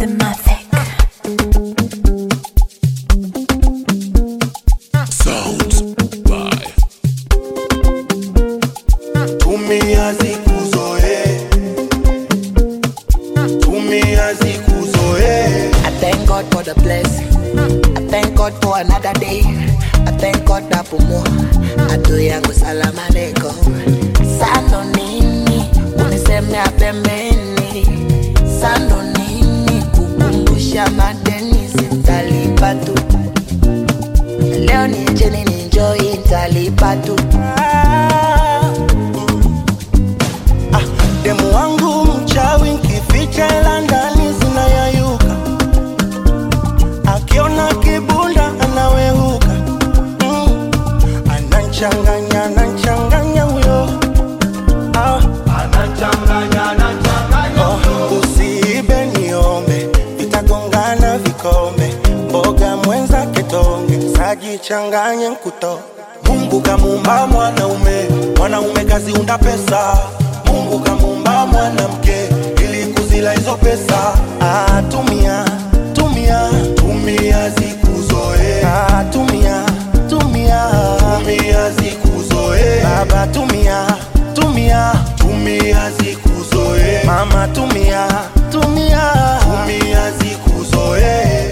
Systematic. Sounds by Tumia zikuzoe, tumia zikuzoe. I thank God for the blessing. I thank God for another day. I thank God for more. Adu yangu salamu alaikum. Sando nini unisemea pembeni? Sando nini kukumbusha madeni sitalipa tu. Leo niacheni ninjoy nitalipa tu. Demu wangu mchawi nkificha ila ndani zinayayuka. Akiona kibunda anawehuka. Ananchanganya huyo. Usiibe niombe, vitagongana vikombe. Mboga mwenza ketonge, sajichanganye nkuto. Mungu kamuumba mwanaume, mwanaume kaziunda pesa. Mungu kamuumba mwanamke, ili kuzila hizo pesa. Tumia zikuzoe. Tumia zikuzoe. Baba tumia zikuzoe. Mama tumia zikuzoe.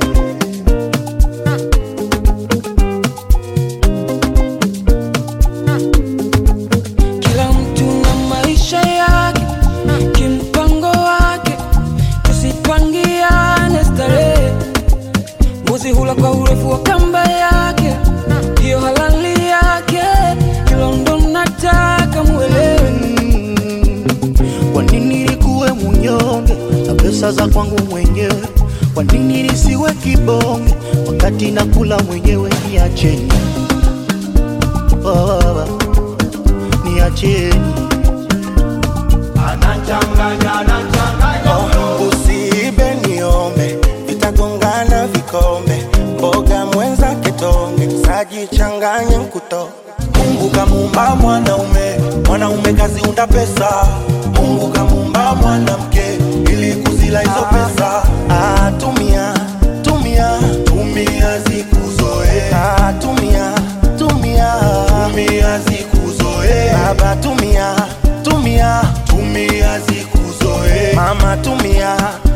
Kila mtu na maisha yake, kimpango wake, tusipangiane starehe. Mbuzi hula kwa urefu wa kamba yake, hiyo halali yake, hilo ndo nataka muelewe. Kwa nini nilikuwe munyonge na pesa za kwangu mwenyewe? Kwa nini nisiwe kibonge wakati nakula mwenyewe? Niacheni, oh, niacheni. Usiibe niombe, vitagongana vikombe. Mboga mwenza ketonge, sajichanganye nkuto. Mungu kamuumba mwanaume, mwanaume kaziunda pesa. Mungu kamuumba mwanamke, ili kuzila hizo pesa. Tumia zikuzoe. Tumia zikuzoe. Baba tumia zikuzoe. Mama tumia